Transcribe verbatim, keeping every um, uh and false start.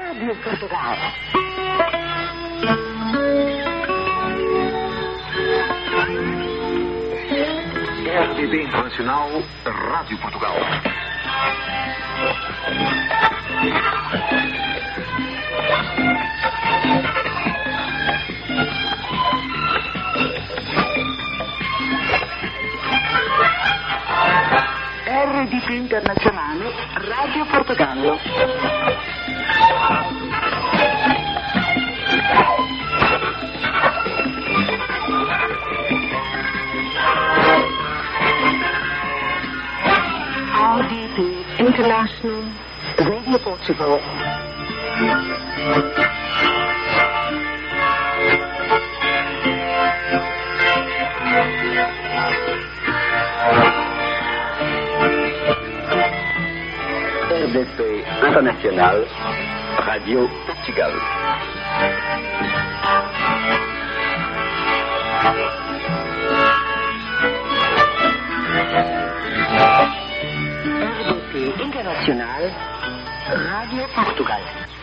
Radio Portugal. R T P Internacional, Rádio Portugal. R T P Internazionale, Radio Portogallo. R D P International, Radio Portugal. R D P Internacional, Radio Portugal. R D P Internacional, Radio Portugal.